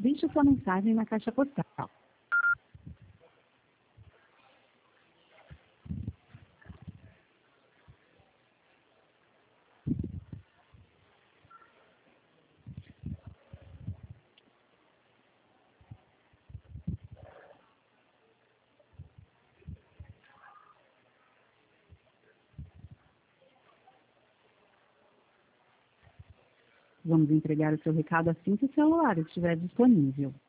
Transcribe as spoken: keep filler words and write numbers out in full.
Deixe sua mensagem na caixa postal. Vamos entregar o seu recado assim que o celular estiver disponível.